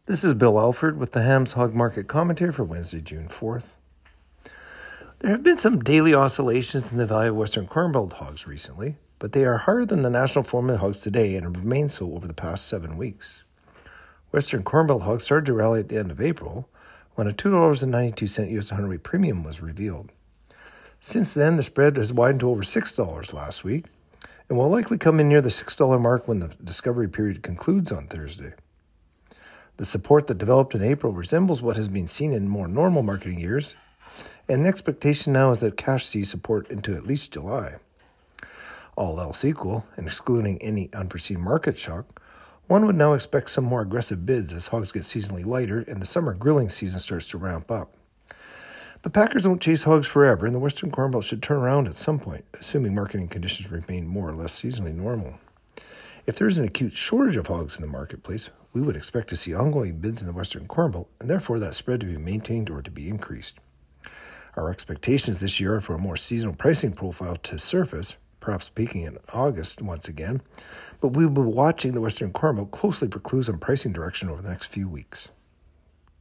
This is Bill Alford with the Hams Hog Market Commentary for Wednesday, June 4th. There have been some daily oscillations in the value of Western Corn Belt hogs recently, but they are higher than the national formula hogs today and have remained so over the past 7 weeks. Western Corn Belt hogs started to rally at the end of April when a $2.92 U.S. hundredweight premium was revealed. Since then, the spread has widened to over $6 last week and will likely come in near the $6 mark when the discovery period concludes on Thursday. The support that developed in April resembles what has been seen in more normal marketing years, and the expectation now is that cash sees support into at least July. All else equal, and excluding any unforeseen market shock, one would now expect some more aggressive bids as hogs get seasonally lighter and the summer grilling season starts to ramp up. But packers won't chase hogs forever, and the Western Corn Belt should turn around at some point, assuming marketing conditions remain more or less seasonally normal. If there is an acute shortage of hogs in the marketplace, we would expect to see ongoing bids in the Western Corn Belt, and therefore that spread to be maintained or to be increased. Our expectations this year are for a more seasonal pricing profile to surface, perhaps peaking in August once again, but we will be watching the Western Corn Belt closely for clues on pricing direction over the next few weeks.